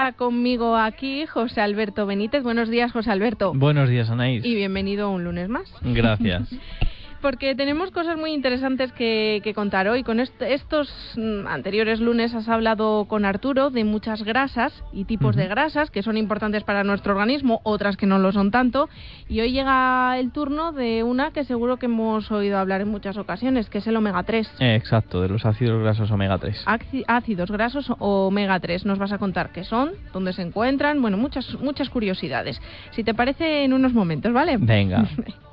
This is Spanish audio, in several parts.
Conmigo aquí José Alberto Benítez. Buenos días, José Alberto. Buenos días, Anaís. Y bienvenido un lunes más. Gracias. Porque tenemos cosas muy interesantes que contar hoy. Con estos anteriores lunes has hablado con Arturo de muchas grasas y tipos de grasas que son importantes para nuestro organismo, otras que no lo son tanto. Y hoy llega el turno de una que seguro que hemos oído hablar en muchas ocasiones, que es el omega 3. Exacto, de los ácidos grasos omega 3. Ácidos grasos omega 3. Nos vas a contar qué son, dónde se encuentran, bueno, muchas curiosidades. Si te parece, en unos momentos, ¿vale? Venga.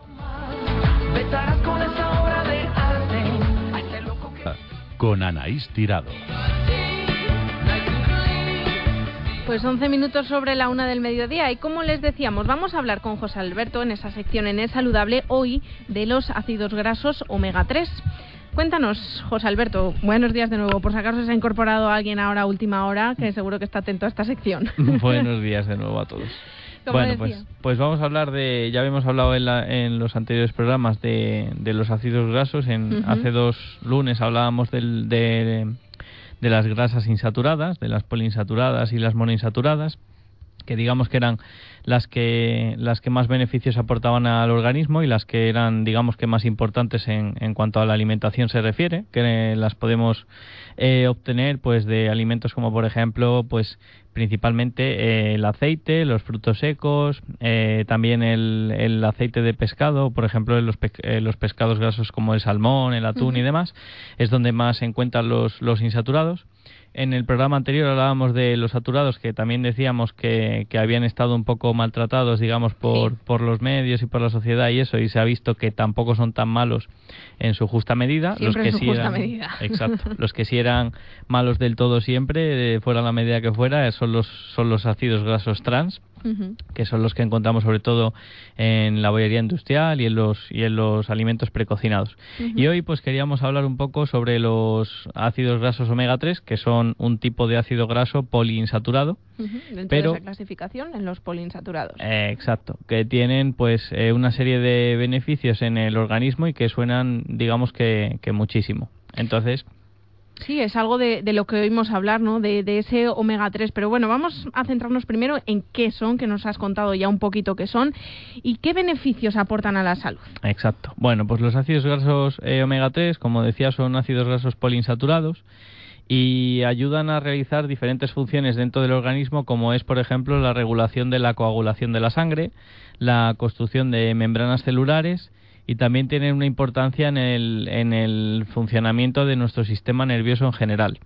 Con Anaís Tirado. Pues 11 minutos sobre la 1 del mediodía y como les decíamos, vamos a hablar con José Alberto en esa sección en Es Saludable hoy de los ácidos grasos omega 3. Cuéntanos, José Alberto, buenos días de nuevo. Por si acaso se ha incorporado alguien ahora a última hora, que seguro que está atento a esta sección. Buenos días de nuevo a todos. Bueno, pues vamos a hablar ya habíamos hablado en los anteriores programas de los ácidos grasos. Hace 2 lunes hablábamos de las grasas insaturadas, de las poliinsaturadas y las monoinsaturadas, que digamos que eran las que más beneficios aportaban al organismo y las que eran, digamos que más importantes en cuanto a la alimentación se refiere, que las podemos obtener pues de alimentos como por ejemplo pues principalmente el aceite, los frutos secos, también el aceite de pescado, por ejemplo los pescados grasos como el salmón, el atún y demás, es donde más se encuentran los insaturados. En el programa anterior hablábamos de los saturados, que también decíamos que habían estado un poco maltratados, digamos, por los medios y por la sociedad y eso, y se ha visto que tampoco son tan malos en su justa medida. Siempre en su justa medida. Exacto. Los que sí eran malos del todo siempre, fuera la medida que fuera, son los ácidos grasos trans, que son los que encontramos sobre todo en la bollería industrial y en los alimentos precocinados. Y hoy pues queríamos hablar un poco sobre los ácidos grasos omega 3, que son un tipo de ácido graso poliinsaturado. Dentro de esa clasificación, en los poliinsaturados. Exacto, que tienen pues una serie de beneficios en el organismo y que suenan, digamos que muchísimo. Entonces... Sí, es algo de lo que oímos hablar, ¿no? De ese omega 3. Pero bueno, vamos a centrarnos primero en qué son, que nos has contado ya un poquito qué son, y qué beneficios aportan a la salud. Exacto. Bueno, pues los ácidos grasos omega 3, como decía, son ácidos grasos poliinsaturados y ayudan a realizar diferentes funciones dentro del organismo, como es, por ejemplo, la regulación de la coagulación de la sangre, la construcción de membranas celulares, y también tienen una importancia en el funcionamiento de nuestro sistema nervioso en general.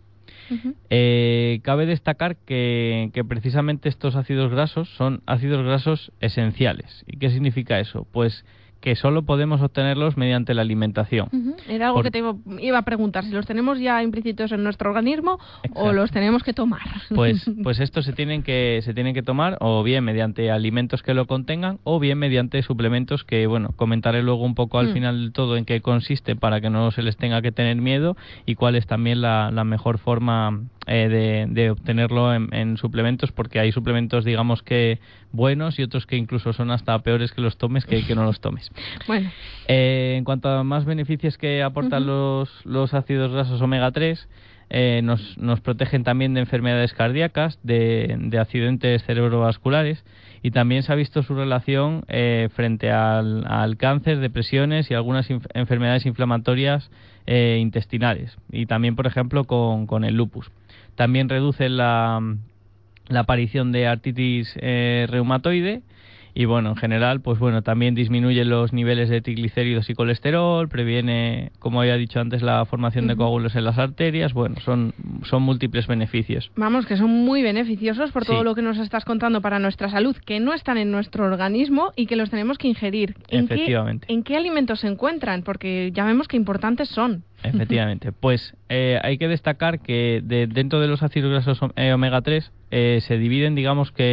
Cabe destacar que precisamente estos ácidos grasos son ácidos grasos esenciales. ¿Y qué significa eso? Pues que solo podemos obtenerlos mediante la alimentación. Era algo que te iba a preguntar, si los tenemos ya implícitos en nuestro organismo. Exacto. O los tenemos que tomar. Pues estos se tienen que tomar o bien mediante alimentos que lo contengan o bien mediante suplementos que, bueno, comentaré luego un poco al final del todo en qué consiste para que no se les tenga que tener miedo y cuál es también la mejor forma de obtenerlo en suplementos, porque hay suplementos, digamos que buenos y otros que incluso son hasta peores que los tomes que no los tomes. Bueno. En cuanto a más beneficios que aportan los ácidos grasos omega 3, nos protegen también de enfermedades cardíacas, de accidentes cerebrovasculares, y también se ha visto su relación frente al cáncer, depresiones y algunas enfermedades inflamatorias intestinales, y también, por ejemplo, con el lupus. También reduce la aparición de artritis reumatoide. Y bueno, en general, pues bueno, también disminuye los niveles de triglicéridos y colesterol, previene, como había dicho antes, la formación de coágulos en las arterias. Bueno, son múltiples beneficios. Vamos, que son muy beneficiosos por todo lo que nos estás contando para nuestra salud, que no están en nuestro organismo y que los tenemos que ingerir. Efectivamente. ¿En qué alimentos se encuentran? Porque ya vemos que importantes son. Efectivamente. Pues hay que destacar que dentro de los ácidos grasos omega 3 se dividen, digamos que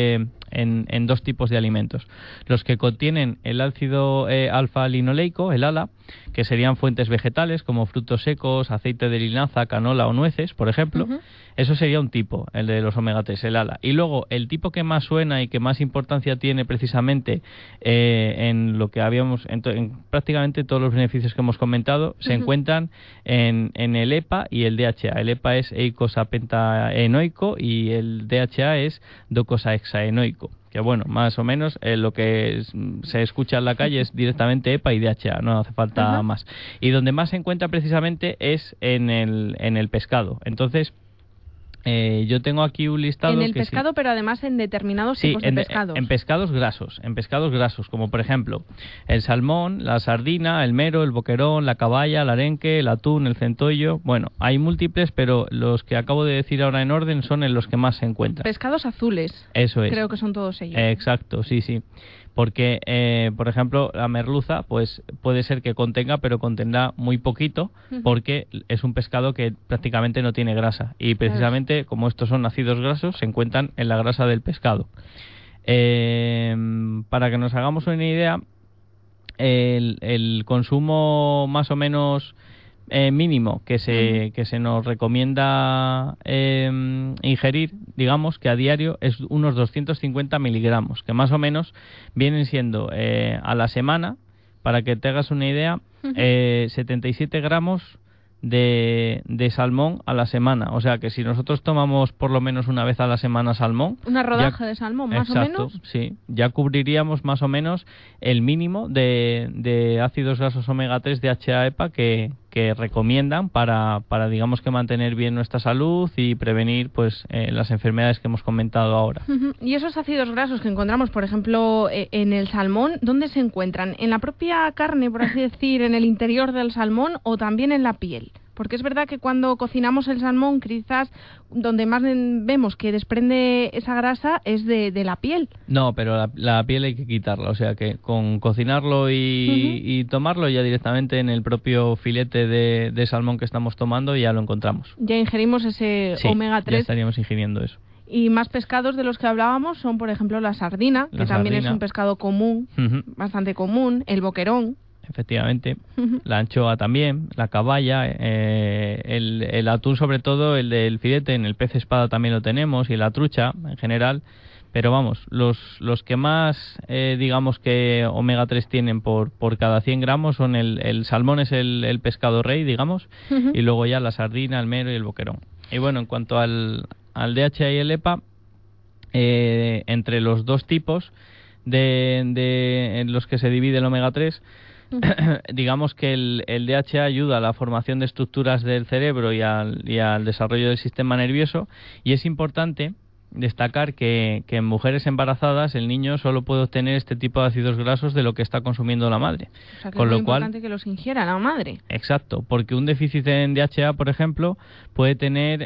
en dos tipos de alimentos. Los que contienen el ácido alfa-linoleico, el ALA, que serían fuentes vegetales como frutos secos, aceite de linaza, canola o nueces, por ejemplo. Eso sería un tipo, el de los omega 3, el ALA. Y luego, el tipo que más suena y que más importancia tiene precisamente en lo que habíamos, en prácticamente todos los beneficios que hemos comentado, se encuentran en el EPA y el DHA. El EPA es eicosapentaenoico y el DHA es docosahexaenoico. Que bueno, más o menos lo que se escucha en la calle es directamente EPA y DHA, no hace falta más. Y donde más se encuentra precisamente es en el pescado. Entonces, yo tengo aquí un listado... En el pescado, pero además en determinados tipos de pescados. En pescados grasos, como por ejemplo el salmón, la sardina, el mero, el boquerón, la caballa, el arenque, el atún, el centollo. Bueno, hay múltiples, pero los que acabo de decir ahora en orden son en los que más se encuentran. Pescados azules. Eso es. Creo que son todos ellos. Exacto, sí. Porque, por ejemplo, la merluza, pues puede ser que contenga, pero contendrá muy poquito, porque es un pescado que prácticamente no tiene grasa. Y precisamente, como estos son ácidos grasos, se encuentran en la grasa del pescado. Para que nos hagamos una idea, el consumo más o menos mínimo que se nos recomienda ingerir, digamos que a diario, es unos 250 miligramos, que más o menos vienen siendo a la semana, para que te hagas una idea, 77 gramos de salmón a la semana. O sea que si nosotros tomamos por lo menos una vez a la semana salmón, una rodaja de salmón más o menos, sí, ya cubriríamos más o menos el mínimo de ácidos grasos omega 3 DHA EPA que recomiendan para digamos que mantener bien nuestra salud y prevenir pues las enfermedades que hemos comentado ahora. Y esos ácidos grasos que encontramos, por ejemplo, en el salmón, ¿dónde se encuentran? ¿En la propia carne, por así decir, en el interior del salmón, o también en la piel? Porque es verdad que cuando cocinamos el salmón, quizás donde más vemos que desprende esa grasa es de la piel. No, pero la piel hay que quitarla. O sea que con cocinarlo y tomarlo ya directamente en el propio filete de salmón que estamos tomando ya lo encontramos. Ya ingerimos ese omega 3. Ya estaríamos ingiriendo eso. Y más pescados de los que hablábamos son, por ejemplo, la sardina, que también es un pescado común, bastante común, el boquerón. Efectivamente, la anchoa también, la caballa, el atún sobre todo, el del filete, en el pez espada también lo tenemos, y la trucha en general, pero vamos, los que más digamos que omega 3 tienen por cada 100 gramos son el salmón, es el pescado rey, digamos, y luego ya la sardina, el mero y el boquerón. Y bueno, en cuanto al DHA y el EPA, entre los dos tipos en los que se divide el omega 3, digamos que el DHA ayuda a la formación de estructuras del cerebro y al desarrollo del sistema nervioso, y es importante destacar que en mujeres embarazadas el niño solo puede obtener este tipo de ácidos grasos de lo que está consumiendo la madre. O sea que es muy importante que los ingiera la madre. Exacto, porque un déficit en DHA, por ejemplo, puede tener,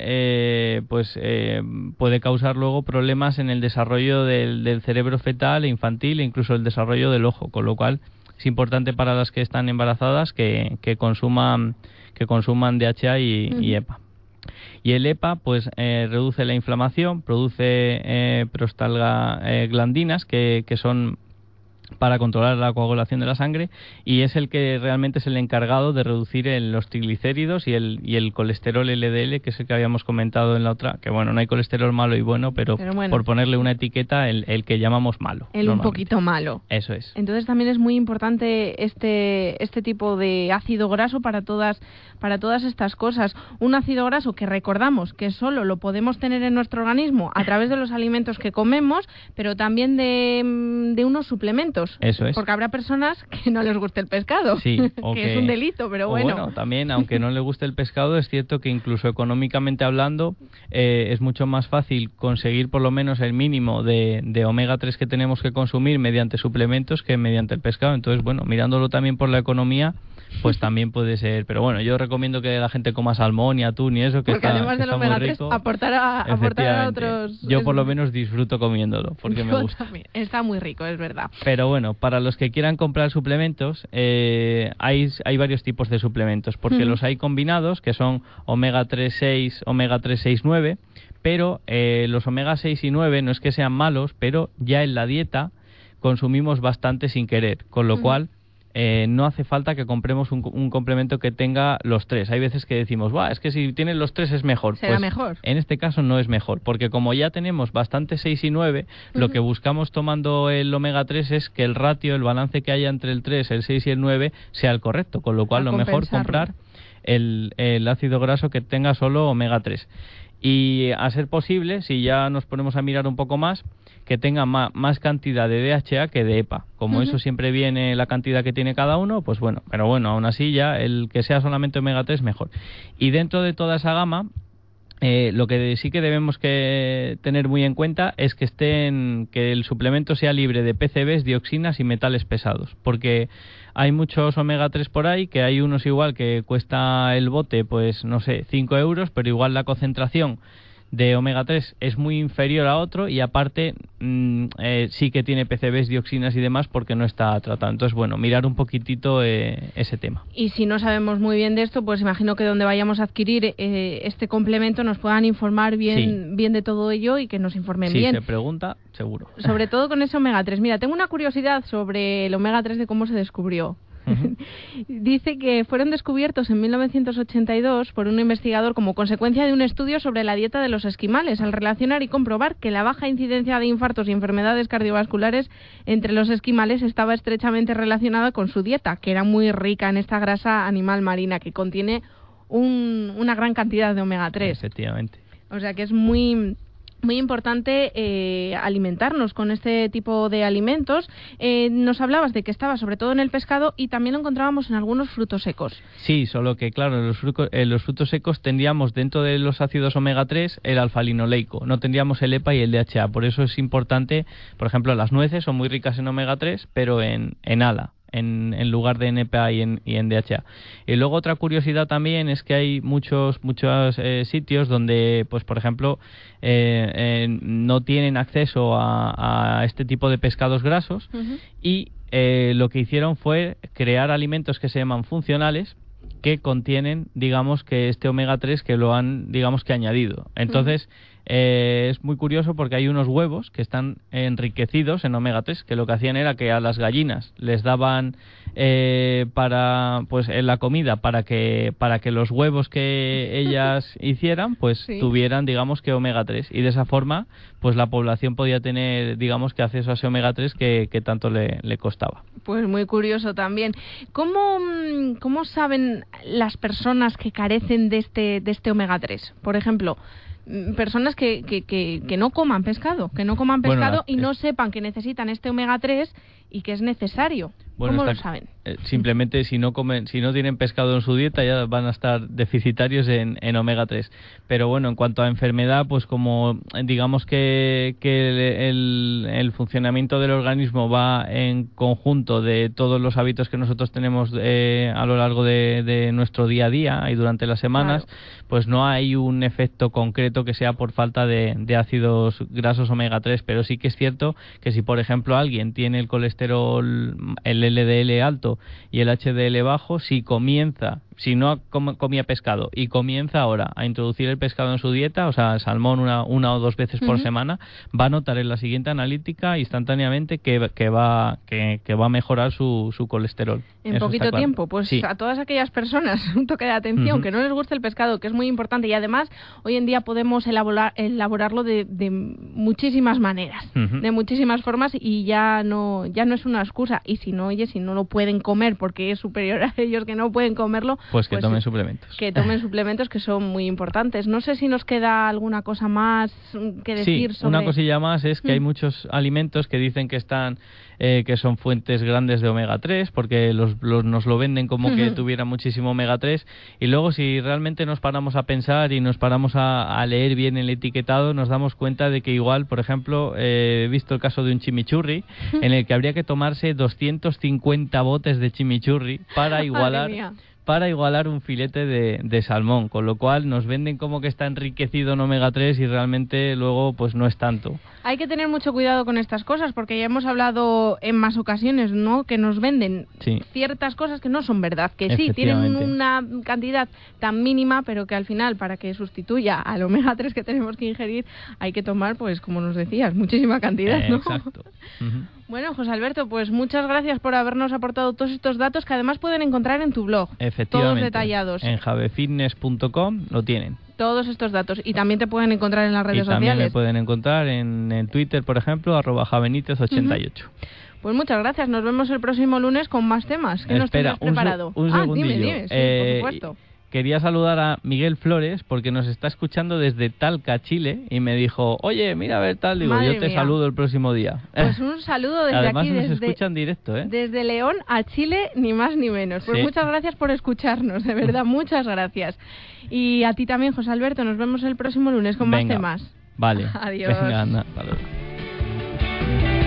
puede causar luego problemas en el desarrollo del cerebro fetal e infantil, e incluso el desarrollo del ojo, con lo cual es importante para las que están embarazadas que consuman DHA y EPA. Y el EPA pues reduce la inflamación, produce prostaglandinas que son para controlar la coagulación de la sangre, y es el que realmente es el encargado de reducir los triglicéridos y el colesterol LDL, que es el que habíamos comentado en la otra, que bueno, no hay colesterol malo y bueno, pero bueno, por ponerle una etiqueta, el que llamamos malo. El un poquito malo. Eso es. Entonces también es muy importante este tipo de ácido graso para todas estas cosas. Un ácido graso que recordamos que solo lo podemos tener en nuestro organismo a través de los alimentos que comemos, pero también de unos suplementos. Eso es. Porque habrá personas que no les guste el pescado, sí, que es un delito, pero bueno, también, aunque no les guste el pescado, es cierto que incluso económicamente hablando es mucho más fácil conseguir por lo menos el mínimo de omega 3 que tenemos que consumir mediante suplementos que mediante el pescado. Entonces, bueno, mirándolo también por la economía, pues también puede ser, pero bueno, yo recomiendo que la gente coma salmón y atún y eso, que porque está, además del omega 3 aportar a otros. Yo por lo menos disfruto comiéndolo porque me gusta. También. Está muy rico, es verdad. Pero bueno, para los que quieran comprar suplementos, hay varios tipos de suplementos, porque los hay combinados, que son omega 3,6, omega 3,6,9, pero los omega 6 y 9 no es que sean malos, pero ya en la dieta consumimos bastante sin querer, con lo cual no hace falta que compremos un complemento que tenga los 3. Hay veces que decimos, es que si tienes los 3 es mejor. ¿Será mejor? En este caso no es mejor, porque como ya tenemos bastante 6 y 9, lo que buscamos tomando el omega 3 es que el ratio, el balance que haya entre el 3, el 6 y el 9 sea el correcto, con lo cual lo mejor comprar el ácido graso que tenga solo omega 3. Y a ser posible, si ya nos ponemos a mirar un poco más, que tenga más cantidad de DHA que de EPA. Como eso siempre viene la cantidad que tiene cada uno, pues bueno, pero bueno, aún así ya el que sea solamente omega 3 mejor. Y dentro de toda esa gama, lo que sí que debemos que tener muy en cuenta es que que el suplemento sea libre de PCBs, dioxinas y metales pesados, porque hay muchos omega 3 por ahí, que hay unos igual que cuesta el bote, pues no sé, 5 euros, pero igual la concentración de omega 3 es muy inferior a otro y aparte sí que tiene PCBs, dioxinas y demás porque no está tratado. Entonces, bueno, mirar un poquitito ese tema. Y si no sabemos muy bien de esto, pues imagino que donde vayamos a adquirir este complemento nos puedan informar bien de todo ello y que nos informen bien. Si se pregunta, seguro. Sobre todo con ese omega 3. Mira, tengo una curiosidad sobre el omega 3 de cómo se descubrió. Dice que fueron descubiertos en 1982 por un investigador como consecuencia de un estudio sobre la dieta de los esquimales, al relacionar y comprobar que la baja incidencia de infartos y enfermedades cardiovasculares entre los esquimales estaba estrechamente relacionada con su dieta, que era muy rica en esta grasa animal marina que contiene una gran cantidad de omega 3. Efectivamente. O sea que es muy importante alimentarnos con este tipo de alimentos. Nos hablabas de que estaba sobre todo en el pescado y también lo encontrábamos en algunos frutos secos. Sí, solo que claro, en los frutos secos tendríamos dentro de los ácidos omega 3 el alfa-linoleico, no tendríamos el EPA y el DHA. Por eso es importante, por ejemplo, las nueces son muy ricas en omega 3, pero en ALA. En lugar de en EPA y en DHA. Y luego otra curiosidad también es que hay muchos sitios donde, pues por ejemplo, no tienen acceso a este tipo de pescados grasos y lo que hicieron fue crear alimentos que se llaman funcionales que contienen, digamos, que este omega 3 que lo han, digamos, que añadido. Entonces, es muy curioso porque hay unos huevos que están enriquecidos en omega 3, que lo que hacían era que a las gallinas les daban pues en la comida para que los huevos que ellas hicieran pues tuvieran, digamos, que omega 3, y de esa forma pues la población podía tener, digamos, que acceso a ese omega 3 que tanto le costaba. Pues muy curioso también. ¿Cómo saben las personas que carecen de este omega 3? Por ejemplo, personas que no coman pescado, y no sepan que necesitan este omega 3 y que es necesario. ¿Cómo lo saben? Simplemente si no tienen pescado en su dieta ya van a estar deficitarios en omega 3. Pero bueno, en cuanto a enfermedad, pues como digamos que el funcionamiento del organismo va en conjunto de todos los hábitos que nosotros tenemos a lo largo de nuestro día a día y durante las semanas, pues no hay un efecto concreto que sea por falta de ácidos grasos omega 3, pero sí que es cierto que si por ejemplo alguien tiene el colesterol, el LDL alto y el HDL bajo, si no comía pescado y comienza ahora a introducir el pescado en su dieta, o sea, salmón una o dos veces por semana, va a notar en la siguiente analítica instantáneamente que va a mejorar su colesterol. En Eso poquito tiempo, pues sí. A todas aquellas personas, un toque de atención, que no les guste el pescado, que es muy importante, y además hoy en día podemos elaborarlo de muchísimas maneras, de muchísimas formas, y ya no es una excusa. Y si no lo pueden comer porque es superior a ellos que no pueden comerlo, pues que tomen suplementos. Que tomen suplementos, que son muy importantes. No sé si nos queda alguna cosa más que decir sobre... Una cosilla más es que hay muchos alimentos que dicen que están que son fuentes grandes de omega 3 porque nos lo venden como que tuviera muchísimo omega 3, y luego si realmente nos paramos a pensar y nos paramos a leer bien el etiquetado, nos damos cuenta de que igual, por ejemplo, he visto el caso de un chimichurri en el que habría que tomarse 250 botes de chimichurri para igualar para igualar un filete de salmón, con lo cual nos venden como que está enriquecido en omega 3 y realmente luego pues no es tanto. Hay que tener mucho cuidado con estas cosas porque ya hemos hablado en más ocasiones, ¿no?, que nos venden ciertas cosas que no son verdad, que sí, tienen una cantidad tan mínima, pero que al final, para que sustituya al omega 3 que tenemos que ingerir, hay que tomar, pues como nos decías, muchísima cantidad, ¿no? Exacto. Bueno, José Alberto, pues muchas gracias por habernos aportado todos estos datos que además pueden encontrar en tu blog. Efectivamente. Todos detallados. En javefitness.com lo tienen. Todos estos datos. Y también te pueden encontrar en las redes sociales. También me pueden encontrar en Twitter, por ejemplo, @javenitez88. Pues muchas gracias. Nos vemos el próximo lunes con más temas. ¿Qué nos tienes preparado? Un segundillo. Dime, sí, por supuesto. Quería saludar a Miguel Flores porque nos está escuchando desde Talca, Chile, y me dijo, oye, mira a ver tal, digo, Madre yo te mía. saludo el próximo día. Pues un saludo desde Además, aquí. Además nos escuchan en directo, ¿eh? Desde León a Chile, ni más ni menos. Pues muchas gracias por escucharnos, de verdad, muchas gracias. Y a ti también, José Alberto, nos vemos el próximo lunes con más temas. Vale. Adiós. Venga, anda, hasta luego.